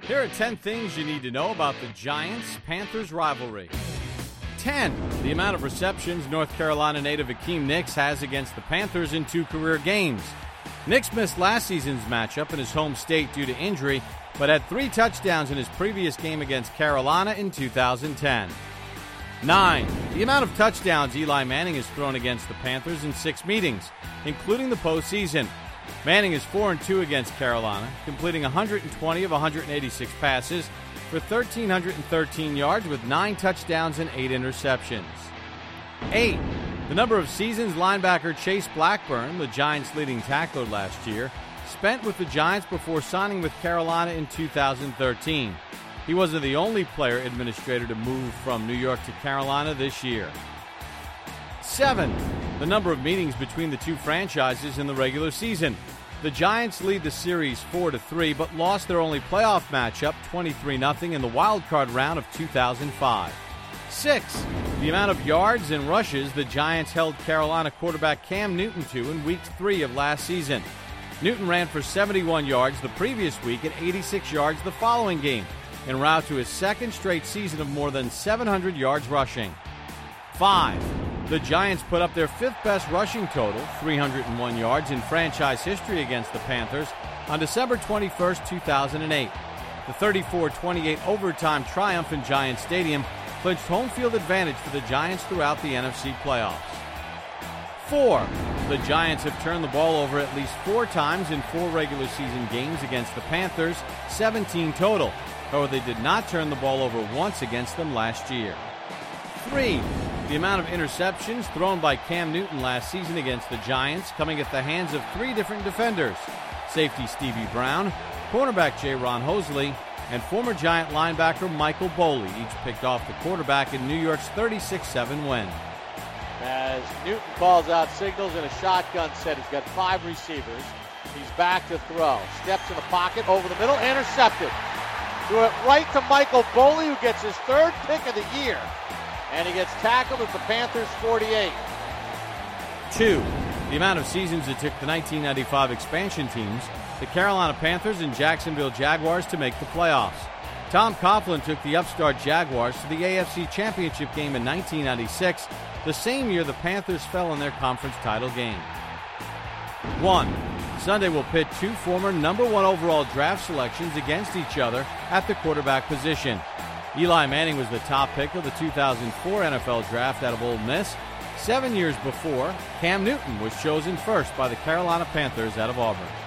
Here are 10 things you need to know about the Giants-Panthers rivalry. 10. The amount of receptions North Carolina native Akeem Nicks has against the Panthers in 2 career games. Nicks missed last season's matchup in his home state due to injury, but had 3 touchdowns in his previous game against Carolina in 2010. 9. The amount of touchdowns Eli Manning has thrown against the Panthers in 6 meetings, including the postseason. Manning is 4-2 against Carolina, completing 120 of 186 passes for 1,313 yards with 9 touchdowns and 8 interceptions. 8. The number of seasons linebacker Chase Blackburn, the Giants' leading tackler last year, spent with the Giants before signing with Carolina in 2013. He wasn't the only player administrator to move from New York to Carolina this year. 7. The number of meetings between the two franchises in the regular season. The Giants lead the series 4-3, but lost their only playoff matchup 23-0 in the wild card round of 2005. 6. The amount of yards and rushes the Giants held Carolina quarterback Cam Newton to in Week 3 of last season. Newton ran for 71 yards the previous week and 86 yards the following game, en route to his second straight season of more than 700 yards rushing. 5. The Giants put up their 5th best rushing total, 301 yards, in franchise history against the Panthers on December 21, 2008. The 34-28 overtime triumph in Giants Stadium clinched home field advantage for the Giants throughout the NFC playoffs. 4. The Giants have turned the ball over at least 4 times in 4 regular season games against the Panthers, 17 total. However, they did not turn the ball over once against them last year. 3. The amount of interceptions thrown by Cam Newton last season against the Giants coming at the hands of 3 different defenders: safety Stevie Brown, cornerback J. Ron Hosley, and former Giant linebacker Michael Boley, each picked off the quarterback in New York's 36-7 win. As Newton calls out signals in a shotgun set, he's got 5 receivers. He's back to throw. Steps in the pocket, over the middle, intercepted. Threw it right to Michael Boley, who gets his 3rd pick of the year. And he gets tackled at the Panthers' 48. 2. The amount of seasons it took the 1995 expansion teams, the Carolina Panthers and Jacksonville Jaguars, to make the playoffs. Tom Coughlin took the upstart Jaguars to the AFC Championship game in 1996, the same year the Panthers fell in their conference title game. 1. Sunday will pit 2 former number 1 overall draft selections against each other at the quarterback position. Eli Manning was the top pick of the 2004 NFL Draft out of Ole Miss. 7 years before, Cam Newton was chosen first by the Carolina Panthers out of Auburn.